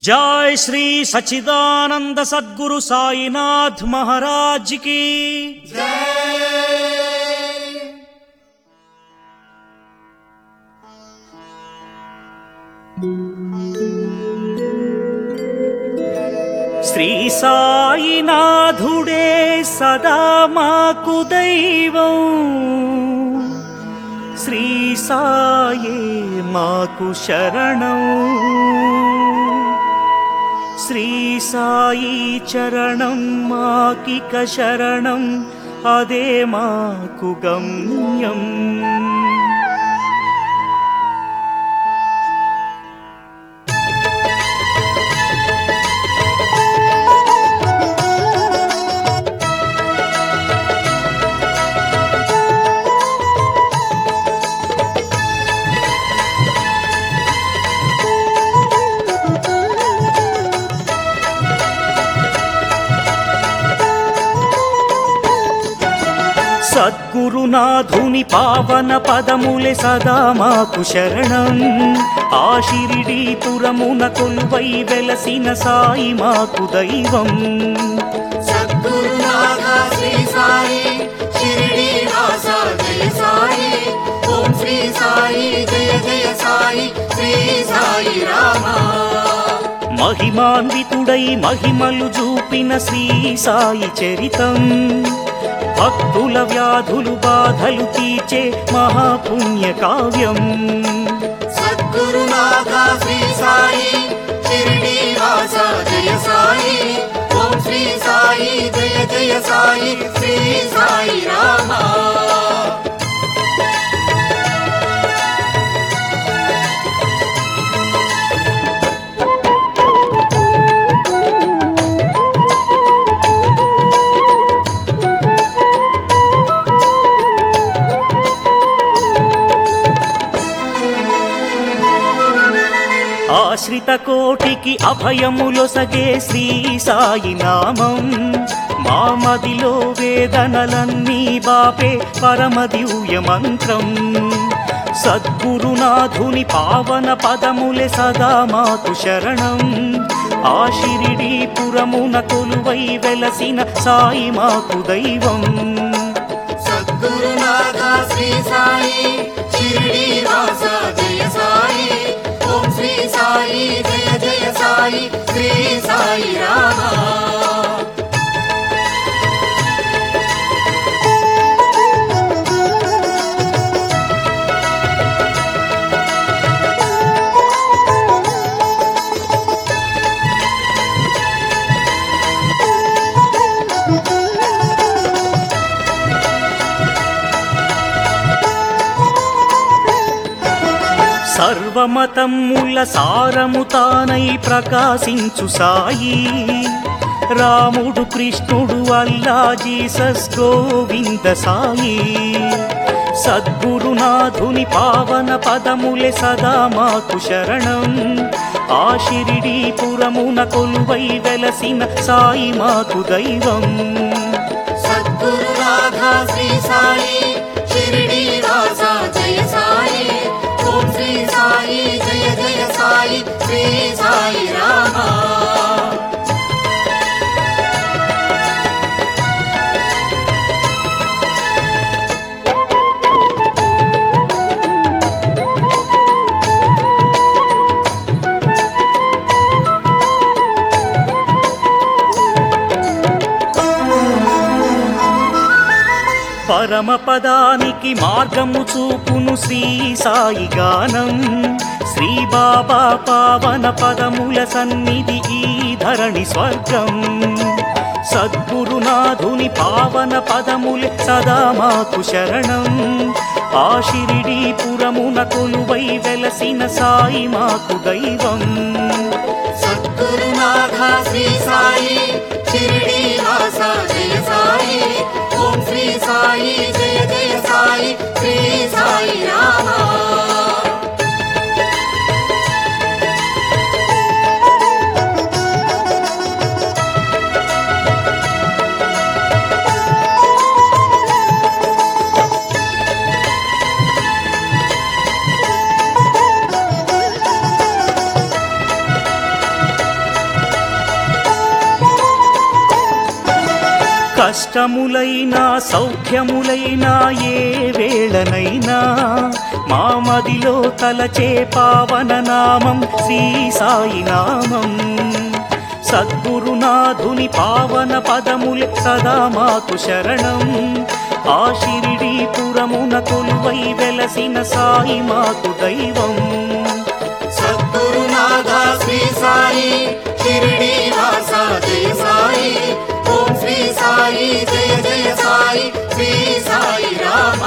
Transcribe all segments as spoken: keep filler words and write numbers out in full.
जय श्री सच्चिदानंद सद्गुरु साईनाथ महाराज की श्री साईनाथुडे सदा माकु दैवं श्री साये माकु शरणं श्री साई चरणं माकिक शरणं अदे माकु गम्यम्। सद्गुरुनाथुनि पावन पदमुले सदा माकु शरणं आ शिरिडीपुरमुन कोलुवै वेलसिन साई माकु दैवं। सद्गुरुनाथ श्री साई शिरिडीवास जय साई ओम श्री साई जय जय साई श्री साई रामा। महिमान्वितुडै महिमलु जूपिन श्री साई चरितं भक्तुल व्याधुलु बाधलु तीर्चे महापुण्य काव्यं। सद्गुरुनाथ श्री साई शिरिडीवास जय साई ओम श्री साई जय जय साई श्री साई रामा। ఆశ్రిత కోటికి అభయములొసగే శ్రీ సాయి నామం మా మదిలో వేదనలన్నీ బాపే పరమ దివ్య మంత్రం। సద్గురునాథుని పావన పదములే సదా మాకు శరణం ఆ షిరిడీపురమున కొలువై వెలసిన సాయి మాకు దైవం। सद्गुरुनाथ श्री साई शिरिडीवास जय साई ओम श्री साई जय जय साई श्री साई रामा। సర్వమతముల సారము తానై ప్రకాశించు సాయి రాముడు కృష్ణుడు అల్లా జీసస్ గోవింద సాయి। సద్గురునాథుని పావన పదములే సదా మాకు శరణం ఆ షిరిడీపురమున కొలువై వెలసిన సాయి మాకు దైవం। सद्गुरुनाथ श्री साई शिरिडीवास जय साई ओम श्री साई जय जय साई श्री साई रामा। పరమ పదానికి మార్గము చూపును శ్రీ సాయి గానం శ్రీ బాబా పావన పదముల సన్నిధి ఈ ధరణి స్వర్గం। సద్గురునాథుని పావన పదములే సదా మాకు శరణం ఆ షిరిడీపురమున కొలువై వెలసిన సాయి మాకు దైవం। सद्गुरुनाथ श्री साई शिरिडीवास जय साई ओम श्री साई जय जय साई श्री साई रामा। కష్టములైనా సౌఖ్యములైనా ఏ వేళనైనా మా మదిలో తలచే పావన నామం శ్రీ సాయి నామం. సద్గురునాథుని పావన పదములే సదా మాకు శరణం. ఆ షిరిడీ పురమున కొలువై వెలసిన సాయి మాకు దైవం. సద్గురునాథ శ్రీ సాయి షిరిడీ వాస జయ సాయి. ఓం శ్రీ సాయి జయ జయ సాయి శ్రీ సాయి రామ.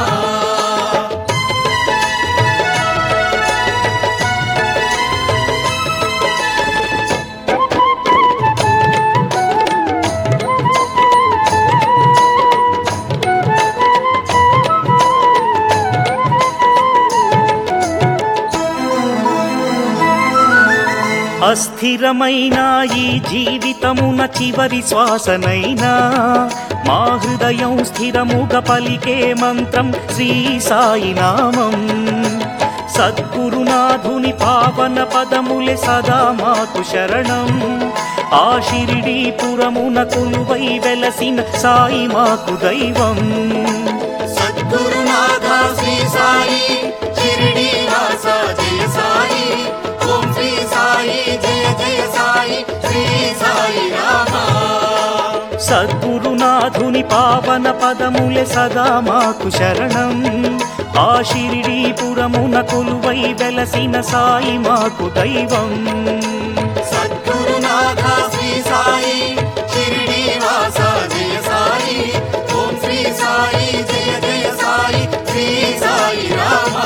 అస్థిరమైన ఈ జీవితమున చివరి శ్వాసనైనా మా హృదయం స్థిరముగా పలికే మంత్రం శ్రీ సాయి నామం. సద్గురునాథుని పావన పదములే సదా మాకు శరణం. ఆ షిరిడీ పురమున కొలువై వెలసిన సాయి మాకు దైవం. సద్గురునాథ శ్రీ సాయి షిరిడీ వాస జయ సాయి. ఓం శ్రీ సాయి జయ జయ సాయి శ్రీ సాయి రామ. సద్గురునాథుని పావన పదములే సదా మాకు శరణం. ఆ షిరిడీ పురమున కొలువై వెలసిన సాయి మాకు దైవం. సద్గురునాథ శ్రీ సాయి షిరిడీ వాస జయ సాయి. ఓం శ్రీ సాయి జయ జయ సాయి శ్రీ సాయి రామ.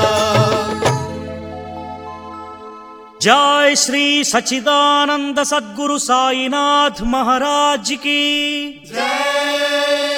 जय श्री सच्चिदानंद सद्गुरु साईनाथ महाराज की जय